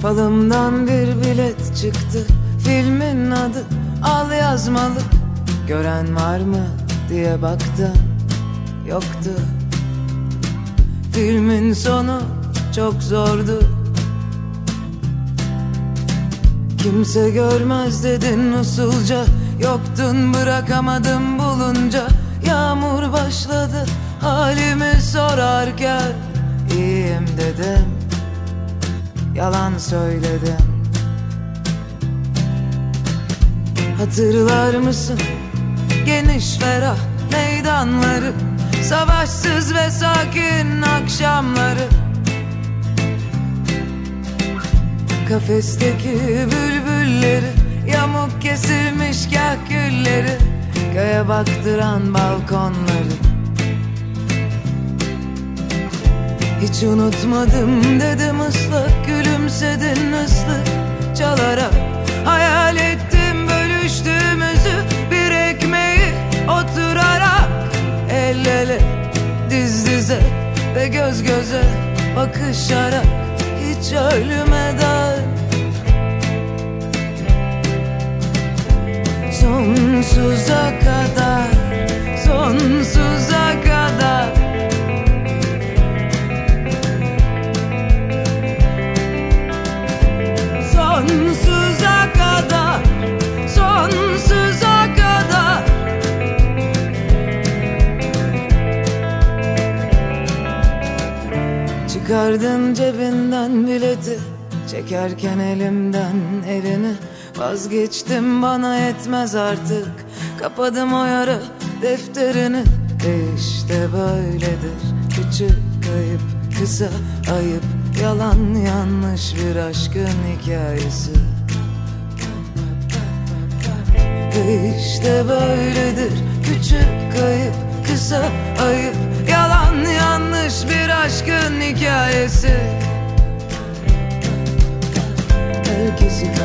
Falımdan bir bilet çıktı, filmin adı al yazmalı. Gören var mı diye baktım, yoktu. Filmin sonu çok zordu. Kimse görmez dedin usulca, yoktun bırakamadım bulunca. Yağmur başladı halimi sorarken, iyiyim dedim, yalan söyledim. Hatırlar mısın geniş ferah meydanları, savaşsız ve sakin akşamları? Kafesteki bülbülleri, yamuk kesilmiş kahkülleri, göğe baktıran balkonları. Hiç unutmadım dedim ıslak, gülümsedin ıslık çalarak. Hayal ettim bölüştüğümüzü, bir ekmeği oturarak. El ele, diz dize ve göz göze bakışarak, hiç ölmeden. Sonsuza kadar, sonsuza kadar. Sonsuza kadar, sonsuza kadar. Çıkardın cebinden bileti, çekerken elimden elini. Vazgeçtim, bana yetmez artık, kapadım o yara defterini. İşte böyledir küçük kayıp, kısa ayıp, yalan yanlış bir aşkın hikayesi. İşte böyledir küçük kayıp, kısa ayıp, yalan yanlış bir aşkın hikayesi. Herkesi